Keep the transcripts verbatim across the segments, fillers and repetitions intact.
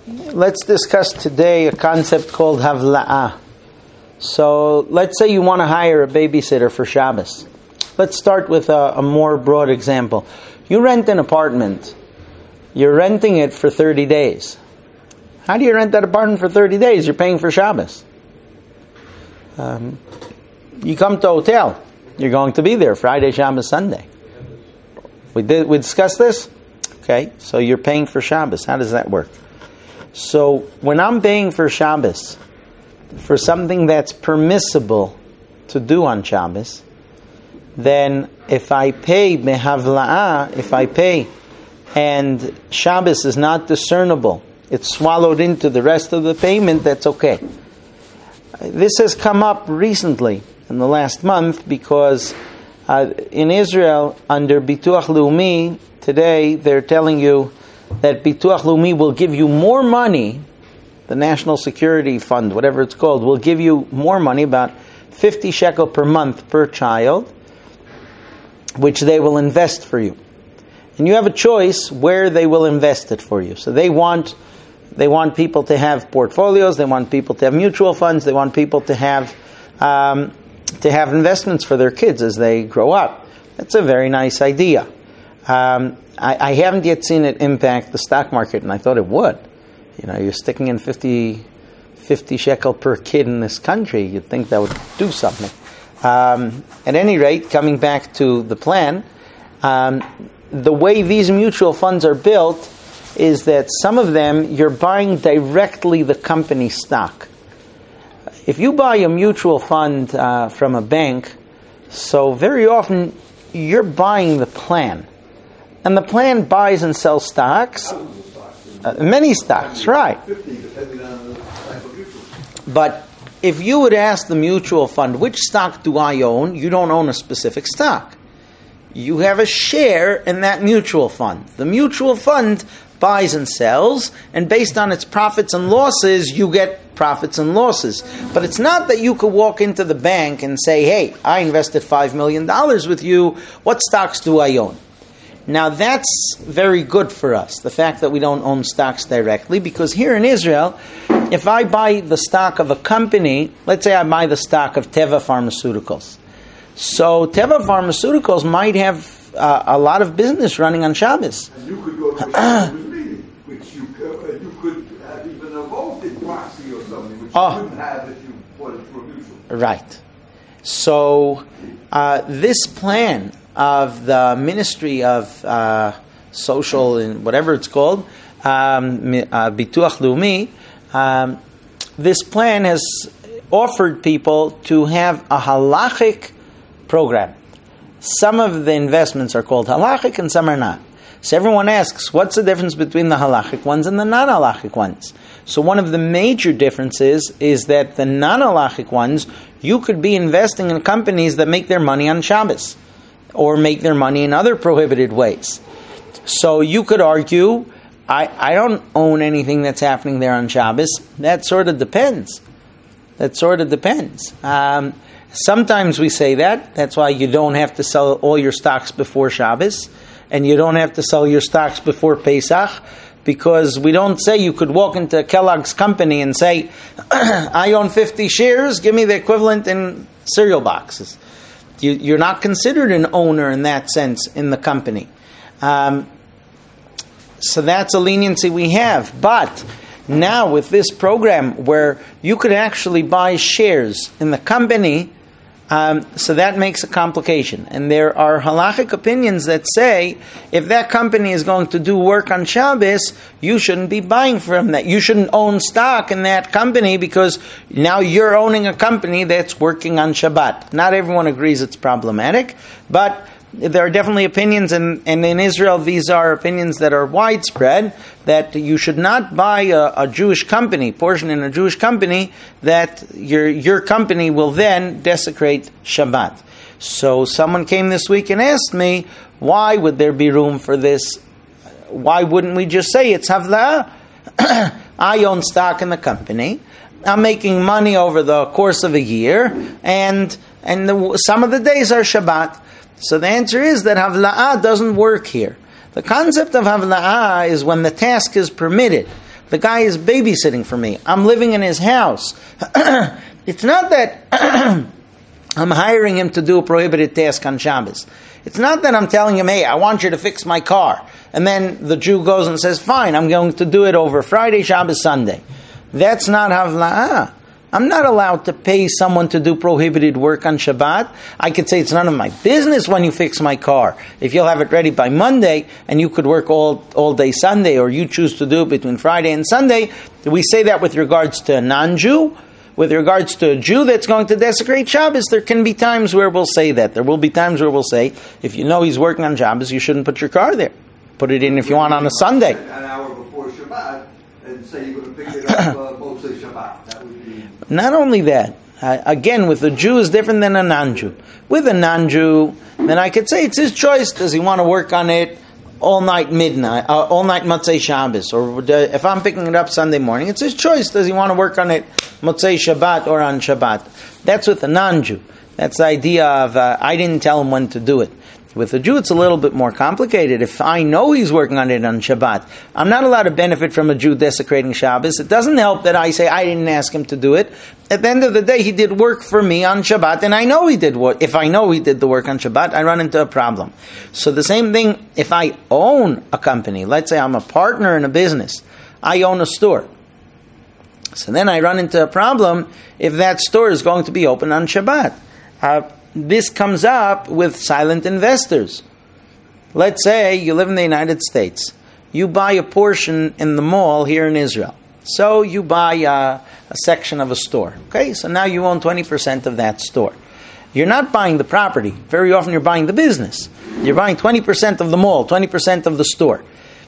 let's discuss today a concept called havla'ah. So let's say you want to hire a babysitter for Shabbos. Let's start with a, a more broad example. You rent an apartment. You're renting it for thirty days. How do you rent that apartment for thirty days? You're paying for Shabbos. Um, you come to a hotel. You're going to be there Friday, Shabbos, Sunday. We did. We discussed this? Okay, so you're paying for Shabbos. How does that work? So when I'm paying for Shabbos, for something that's permissible to do on Shabbos, then if I pay mehavla'ah, if I pay and Shabbos is not discernible, it's swallowed into the rest of the payment, that's okay. This has come up recently in the last month because uh, in Israel, under Bituach Leumi, today they're telling you that Bituach Leumi will give you more money, the National Security Fund, whatever it's called, will give you more money, about fifty shekel per month per child, which they will invest for you. And you have a choice where they will invest it for you. So they want they want people to have portfolios, they want people to have mutual funds, they want people to have um, to have investments for their kids as they grow up. That's a very nice idea. Um, I, I haven't yet seen it impact the stock market, and I thought it would. You know, you're sticking in fifty, fifty shekel per kid in this country, you'd think that would do something. Um, at any rate, coming back to the plan, um, the way these mutual funds are built is that some of them, you're buying directly the company stock. If you buy a mutual fund uh, from a bank, so very often you're buying the plan. And the plan buys and sells stocks, uh, many stocks, right. But if you would ask the mutual fund, which stock do I own? You don't own a specific stock. You have a share in that mutual fund. The mutual fund buys and sells, and based on its profits and losses, you get profits and losses. But it's not that you could walk into the bank and say, hey, I invested five million dollars with you, what stocks do I own? Now that's very good for us, the fact that we don't own stocks directly, because here in Israel, if I buy the stock of a company, let's say I buy the stock of Teva Pharmaceuticals. So Teva Pharmaceuticals might have uh, a lot of business running on Shabbos. And you could go to a Shabbos meeting, which you could, you could have even a vote in proxy or something, which oh. you couldn't have if you bought it through a mutual. Right. So uh, this plan of the Ministry of uh, Social and whatever it's called, um, uh, Bituach Leumi, um, this plan has offered people to have a halachic program. Some of the investments are called halachic and some are not. So everyone asks, what's the difference between the halachic ones and the non-halachic ones? So one of the major differences is that the non-halachic ones, you could be investing in companies that make their money on Shabbos or make their money in other prohibited ways. So you could argue, I, I don't own anything that's happening there on Shabbos. That sort of depends. That sort of depends. Um, sometimes we say that. That's why you don't have to sell all your stocks before Shabbos, and you don't have to sell your stocks before Pesach, because we don't say you could walk into Kellogg's company and say, I own fifty shares, give me the equivalent in cereal boxes. You, you're not considered an owner in that sense in the company. Um, so that's a leniency we have. But now with this program where you could actually buy shares in the company, um, so that makes a complication. And there are halachic opinions that say if that company is going to do work on Shabbos, you shouldn't be buying from that. You shouldn't own stock in that company because now you're owning a company that's working on Shabbat. Not everyone agrees it's problematic, but there are definitely opinions, and, and in Israel these are opinions that are widespread, that you should not buy a, a Jewish company, portion in a Jewish company, that your your company will then desecrate Shabbat. So someone came this week and asked me, why would there be room for this? Why wouldn't we just say it's havla? I own stock in the company. I'm making money over the course of a year, and and the, some of the days are Shabbat. So the answer is that havla'ah doesn't work here. The concept of havla'ah is when the task is permitted. The guy is babysitting for me. I'm living in his house. It's not that I'm hiring him to do a prohibited task on Shabbos. It's not that I'm telling him, hey, I want you to fix my car. And then the Jew goes and says, fine, I'm going to do it over Friday, Shabbos, Sunday. That's not havla'ah. I'm not allowed to pay someone to do prohibited work on Shabbat. I could say it's none of my business when you fix my car. If you'll have it ready by Monday and you could work all, all day Sunday, or you choose to do it between Friday and Sunday, we say that with regards to a non-Jew. With regards to a Jew that's going to desecrate Shabbos, there can be times where we'll say that. There will be times where we'll say, if you know he's working on Shabbos, you shouldn't put your car there. Put it in if you want on a Sunday. An hour before Shabbat, and say you're going to pick it up uh, Motzei Shabbat. That would be... Not only that, uh, again, with a Jew is different than a non-Jew. With a non-Jew, then I could say it's his choice. Does he want to work on it all night midnight, uh, all night Motzei Shabbos? Or if I'm picking it up Sunday morning, it's his choice. Does he want to work on it Motzei Shabbat or on Shabbat? That's with a non-Jew. That's the idea of, uh, I didn't tell him when to do it. With a Jew, it's a little bit more complicated. If I know he's working on it on Shabbat, I'm not allowed to benefit from a Jew desecrating Shabbos. It doesn't help that I say I didn't ask him to do it. At the end of the day, he did work for me on Shabbat, and I know he did work. If I know he did the work on Shabbat, I run into a problem. So the same thing, if I own a company, let's say I'm a partner in a business, I own a store. So then I run into a problem if that store is going to be open on Shabbat. Uh, This comes up with silent investors. Let's say you live in the United States. You buy a portion in the mall here in Israel. So you buy a, a section of a store. Okay, so now you own twenty percent of that store. You're not buying the property. Very often you're buying the business. You're buying twenty percent of the mall, twenty percent of the store.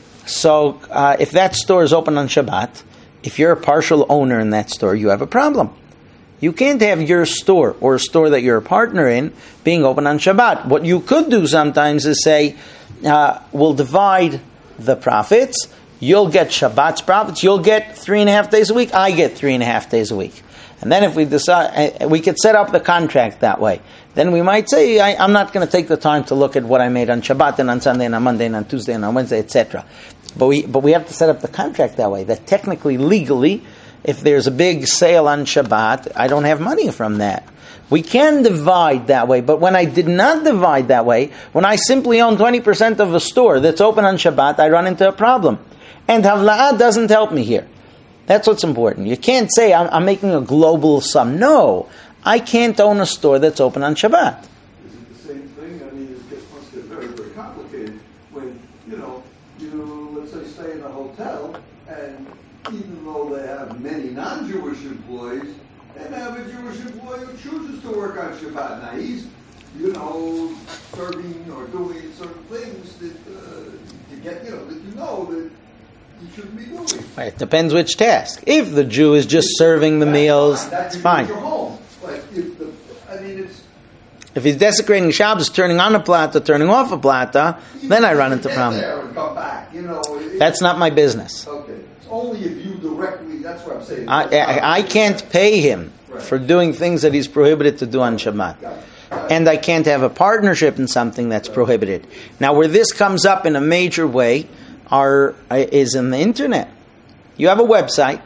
So uh, if that store is open on Shabbat, if you're a partial owner in that store, you have a problem. You can't have your store or a store that you're a partner in being open on Shabbat. What you could do sometimes is say, uh, we'll divide the profits. You'll get Shabbat's profits. You'll get three and a half days a week. I get three and a half days a week. And then if we decide, we could set up the contract that way. Then we might say, I, I'm not going to take the time to look at what I made on Shabbat and on Sunday and on Monday and on Tuesday and on Wednesday, et cetera. But we, but we have to set up the contract that way, that technically, legally, if there's a big sale on Shabbat, I don't have money from that. We can divide that way, but when I did not divide that way, when I simply own twenty percent of a store that's open on Shabbat, I run into a problem. And Havla'ah doesn't help me here. That's what's important. You can't say, I'm, I'm making a global sum. No, I can't own a store that's open on Shabbat. Is it the same thing? I mean, it gets, must get very, very complicated when, you know, you, let's say, stay in a hotel, and even though they have many non-Jewish employees, they have a Jewish employee who chooses to work on Shabbat. Now he's, you know, serving or doing certain things that uh, to get, you know, that you know that you shouldn't be doing. Right, it depends which task. If the Jew is just serving the that's meals, fine. that's That fine. Your home. But if the, I mean, it's. If he's desecrating Shabbos, turning on a plata, turning off a plata, then I run into a problem. There and come back, you know. It, That's not my business. Okay. It's only if you directly. That's what I'm saying. I, I, I can't pay him Right. for doing things that he's prohibited to do on Shabbat. And I can't have a partnership in something that's prohibited. Now, where this comes up in a major way are is in the internet. You have a website,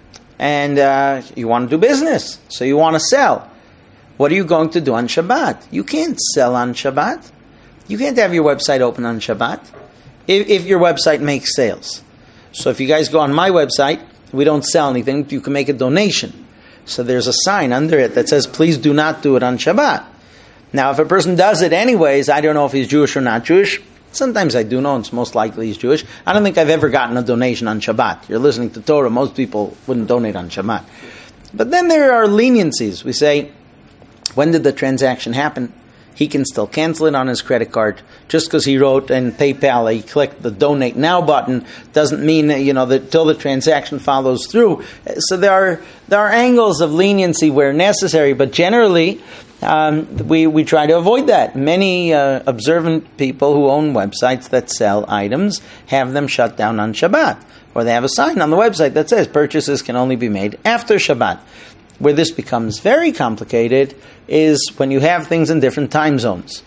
and uh, you want to do business, so you want to sell. What are you going to do on Shabbat? You can't sell on Shabbat. You can't have your website open on Shabbat if, if your website makes sales. So if you guys go on my website, we don't sell anything. You can make a donation. So there's a sign under it that says, please do not do it on Shabbat. Now, if a person does it anyways, I don't know if he's Jewish or not Jewish. Sometimes I do know, and it's most likely he's Jewish. I don't think I've ever gotten a donation on Shabbat. You're listening to Torah. Most people wouldn't donate on Shabbat. But then there are leniencies. We say, when did the transaction happen? He can still cancel it on his credit card. Just because he wrote in PayPal, he clicked the Donate Now button, doesn't mean that, you know, that till the transaction follows through. So there are there are angles of leniency where necessary, but generally, um, we we try to avoid that. Many uh, observant people who own websites that sell items have them shut down on Shabbat, or they have a sign on the website that says purchases can only be made after Shabbat. Where this becomes very complicated is when you have things in different time zones.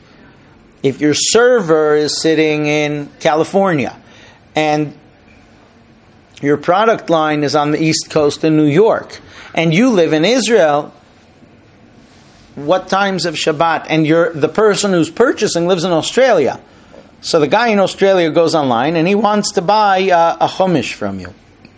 If your server is sitting in California and your product line is on the East Coast in New York, and you live in Israel, what times of Shabbat? And you're the person who's purchasing lives in Australia. So the guy in Australia goes online and he wants to buy uh, a chumash from you.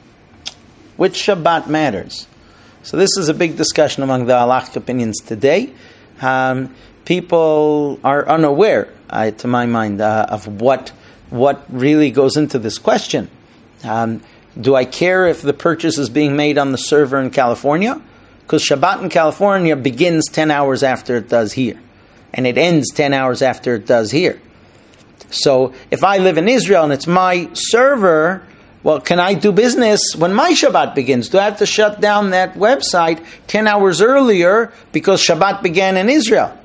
Which Shabbat matters? So this is a big discussion among the halachic opinions today. Um, people are unaware, uh, to my mind, uh, of what what really goes into this question. Um, do I care if the purchase is being made on the server in California? Because Shabbat in California begins ten hours after it does here. And it ends ten hours after it does here. So if I live in Israel and it's my server, well, can I do business when my Shabbat begins? Do I have to shut down that website ten hours earlier because Shabbat began in Israel?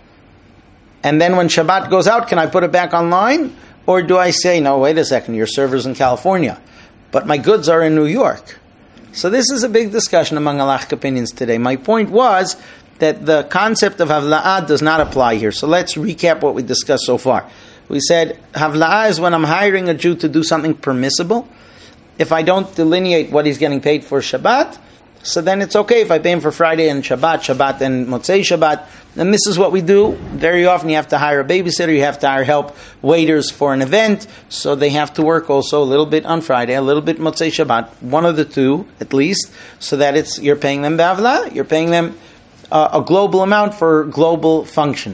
And then when Shabbat goes out, can I put it back online? Or do I say, no, wait a second, your server's in California, but my goods are in New York? So this is a big discussion among halachic opinions today. My point was that the concept of havla'ah does not apply here. So let's recap what we discussed so far. We said havla'ah is when I'm hiring a Jew to do something permissible. If I don't delineate what he's getting paid for Shabbat, so then it's okay if I pay him for Friday and Shabbat, Shabbat and Motzei Shabbat. And this is what we do. Very often you have to hire a babysitter, you have to hire help, waiters for an event, so they have to work also a little bit on Friday, a little bit Motzei Shabbat, one of the two at least, so that it's you're paying them b'avla, you're paying them uh, a global amount for global function.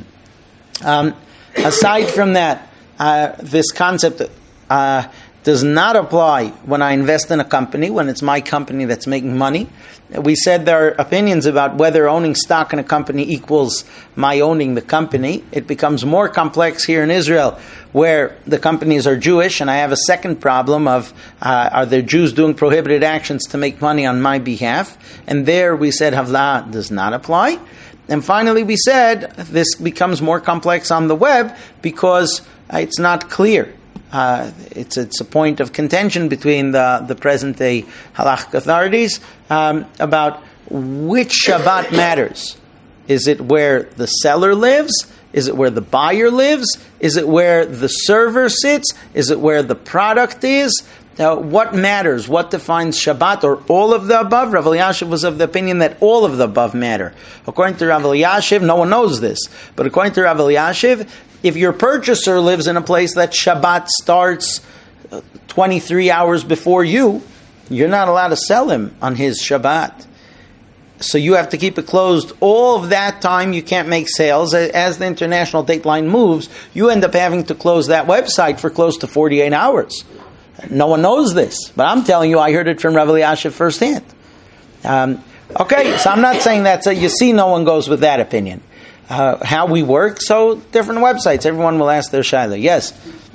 Um, aside from that, uh, this concept uh, does not apply when I invest in a company, when it's my company that's making money. We said there are opinions about whether owning stock in a company equals my owning the company. It becomes more complex here in Israel, where the companies are Jewish, and I have a second problem of, uh, are there Jews doing prohibited actions to make money on my behalf? And there we said havla does not apply. And finally we said this becomes more complex on the web because uh, it's not clear. Uh, it's it's a point of contention between the, the present day halachic authorities um, about which Shabbat matters. Is it where the seller lives? Is it where the buyer lives? Is it where the server sits? Is it where the product is? Now, what matters? What defines Shabbat, or all of the above? Rav Elyashiv was of the opinion that all of the above matter. According to Rav Elyashiv, no one knows this, but according to Rav Elyashiv, if your purchaser lives in a place that Shabbat starts twenty-three hours before you, you're not allowed to sell him on his Shabbat. So you have to keep it closed all of that time. You can't make sales. As the international dateline moves, you end up having to close that website for close to forty-eight hours. No one knows this, but I'm telling you, I heard it from Rav Elyashiv firsthand. Um, okay, so I'm not saying that's a, you see, no one goes with that opinion. Uh, how we work, so different websites. Everyone will ask their shayla. Yes?